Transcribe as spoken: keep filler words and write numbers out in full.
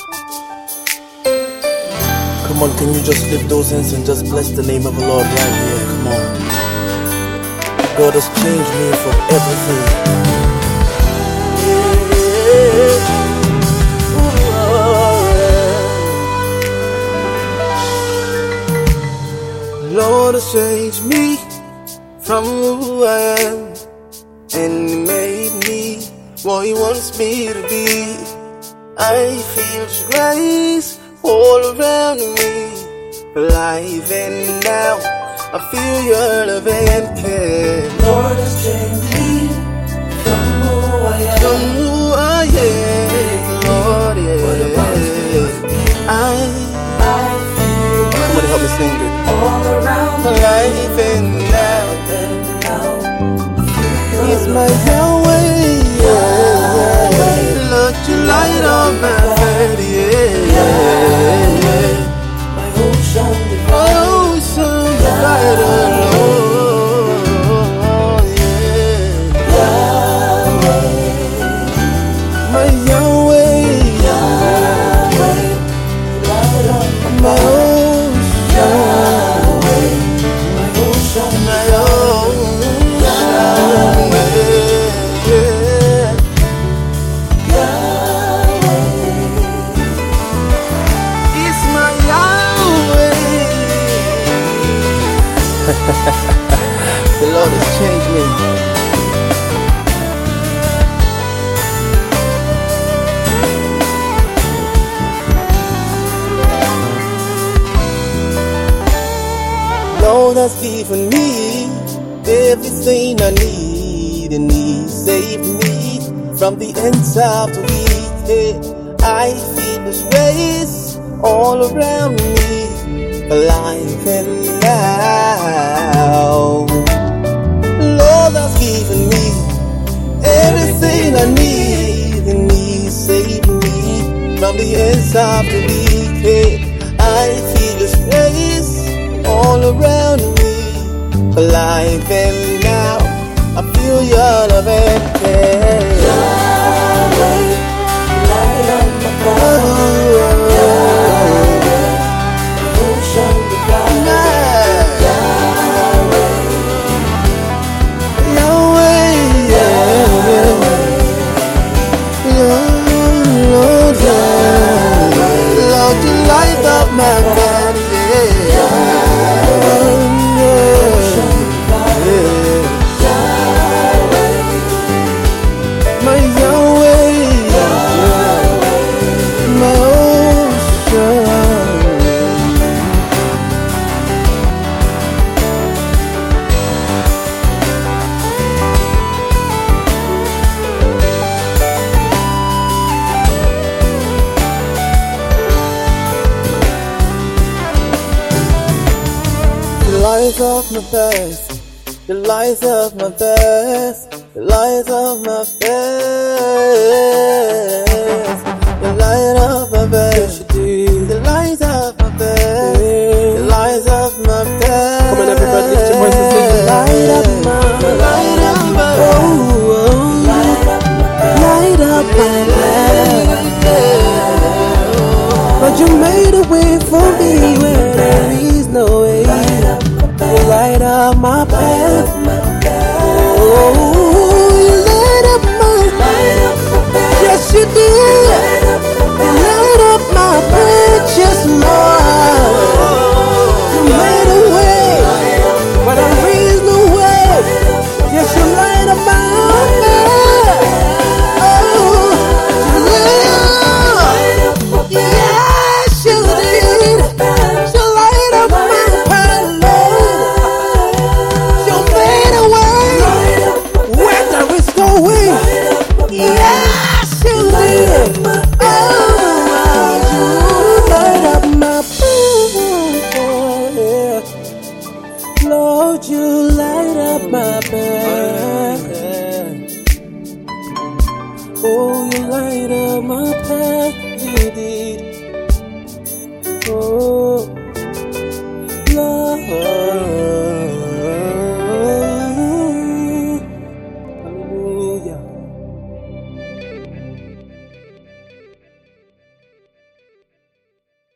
Come on, can you just lift those hands and just bless the name of the Lord right here? Come on. God has changed me from everything. Lord has changed me from who I am, and He made me what He wants me to be. I feel His grace all around me, alive and now I feel Your love and care. Lord has changed me from who I am, from who I am, Lord, yeah. I, I feel somebody help me sing it. all around me, Alive and now, and now He's my Yahweh, yeah. Lord, You light up my head, yeah. my ocean Oh, so divided, oh, yeah. My Yahweh, Yahweh, light up my ocean, my ocean, my ocean, yeah. It's my Yahweh. The Lord has changed me. Lord has given me everything I need, and He saved me from the ends of the wicked. I feel His grace all around me, alive and now. Lord has given me everything I need, and He saved me from the ends of the wicked. I feel His grace all around me, alive and now I feel Your love and care. Yahweh, light up my Oh, ocean, Yahweh, Yahweh, Lord, Lord, You light up my path, yeah. My Yahweh, my ocean. The light of my best, the light of my best, the light of my best, the light of my best, the light of my best, the light of my best. Come on, everybody, lift your voices, sing the light of my, the light of my, oh, oh, light up my best. But You made a way for me where there is no way. You light up my path. Oh, You light up my path. Yes, You did. You light up my path just more. You made a way where there is no way. Yes, You light up my path. Oh, You light up. Yes, You did. You light up my path, Lord. You made a way where there is no way. Yes, You did. Oh, You light up my path. Lord, You light up my path. Oh, You light up my path. You did. Oh, Lord.